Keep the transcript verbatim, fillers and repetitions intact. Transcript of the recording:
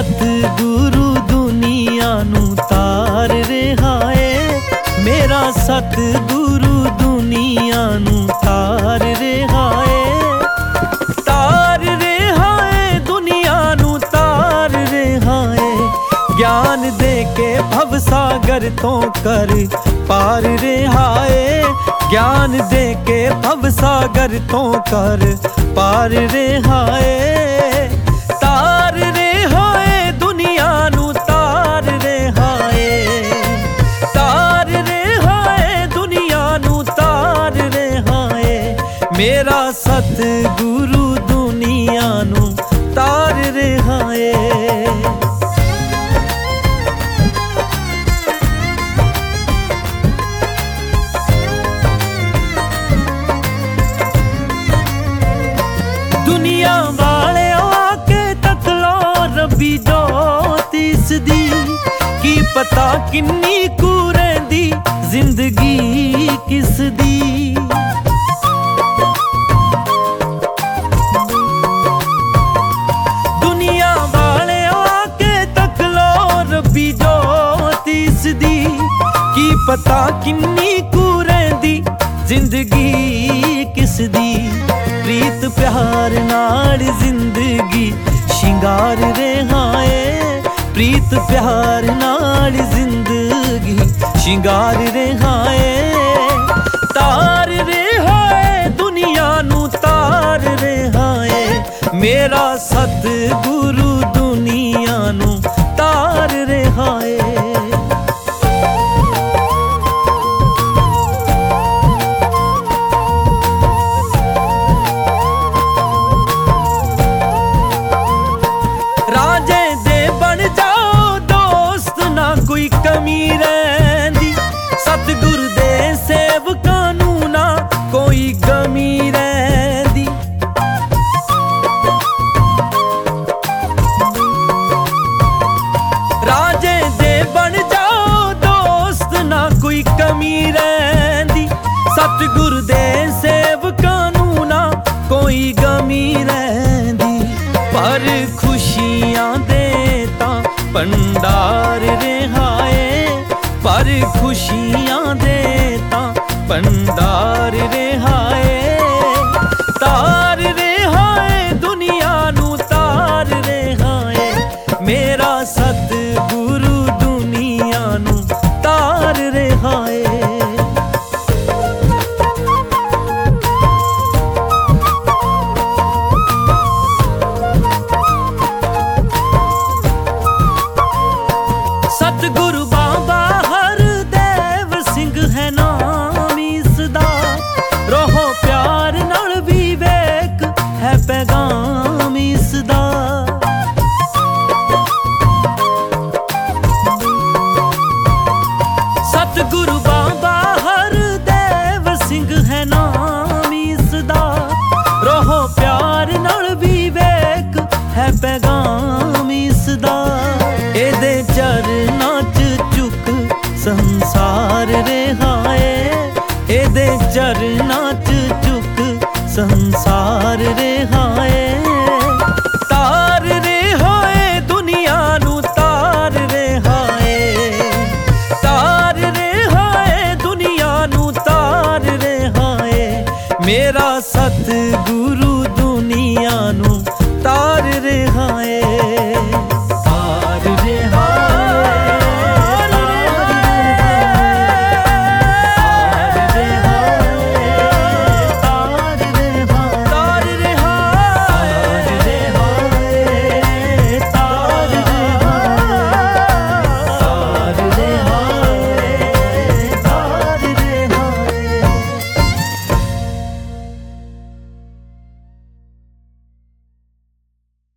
सतगुरु दुनिया नू तार रहा है। मेरा सतगुरु दुनिया नू तार रहा है। तार रहा है दुनिया नू तार रहा है। ज्ञान दे के भवसागर तो कर पार रहा है। ज्ञान दे के भवसागर तो कर पार रहा है। तार रहा है दुनिया नू तार रहा है। तार रहा है दुनिया नू तार रहा है। मेरा सतगुरु दुनिया नू तार रहा है। दुनिया वाले आके तक लो रब्बी जोत इसदी, की पता किन्नी कुरेंदी जिंदगी किस दी। दुनिया वाले आके तक लो रब्बी जोत इसदी, की पता किन्नी कुरेंदी जिंदगी किस दी। प्रीत प्यार नाल जिंदगी शिंगार रहा है। प्रीत प्यार नाल जिंदगी शिंगार रहा है। तार रहा है दुनिया नू तार रहा है। मेरा सतगुरु दुनिया नू तार रहा है। राजे दे बन जाओ दोस्त ना कोई कमी रहिंदी। सतगुरु दे सेवकां नू ना कोई गमी रहिंदी। राजे दे बन जाओ दोस्त ना कोई कमी रहिंदी। सतगुरु दे सेवकां नू ना कोई गमी रहिंदी। पर खुशियां दे तां भंडार रहा है। पर खुशियां दे तां भंडार रहा है। तार रहा है दुनिया नू तार रहा है। मेरा सतगुरु दुनिया नू तार रहा है। सतगुरु बाबा हरदेव सिंह है नाम इसदा। रहो प्यार नाल विवेक है पैगाम इसदा। सतगुरु बाबा हरदेव सिंह है नाम इसदा। रहो प्यार नाल विवेक है पैगाम इसदा। एदे चरनां च झुक संसार रहा है। एदे चरनां च झुक संसार रहा है। तार रहा है दुनिया नू तार रहा है। तार रहा है दुनिया नू तार रहा है। मेरा सतगुरु दुनिया नू तार रहा है।